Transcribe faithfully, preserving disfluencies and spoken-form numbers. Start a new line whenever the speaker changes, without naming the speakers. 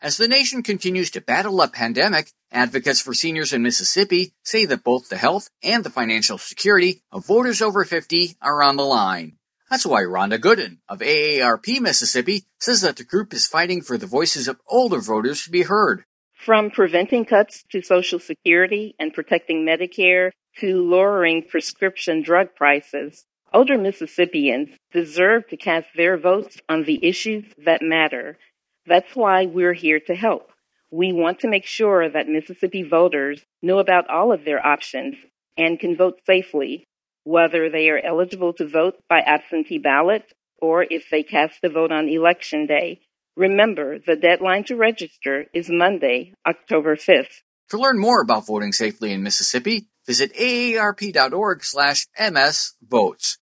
As the nation continues to battle a pandemic, advocates for seniors in Mississippi say that both the health and the financial security of voters over fifty are on the line. That's why Rhonda Gooden of A A R P Mississippi says that the group is fighting for the voices of older voters to be heard.
From preventing cuts to Social Security and protecting Medicare to lowering prescription drug prices, older Mississippians deserve to cast their votes on the issues that matter. That's why we're here to help. We want to make sure that Mississippi voters know about all of their options and can vote safely, whether they are eligible to vote by absentee ballot or if they cast a vote on Election Day. Remember, the deadline to register is Monday, October fifth.
To learn more about voting safely in Mississippi, visit A A R P dot org slash M S votes.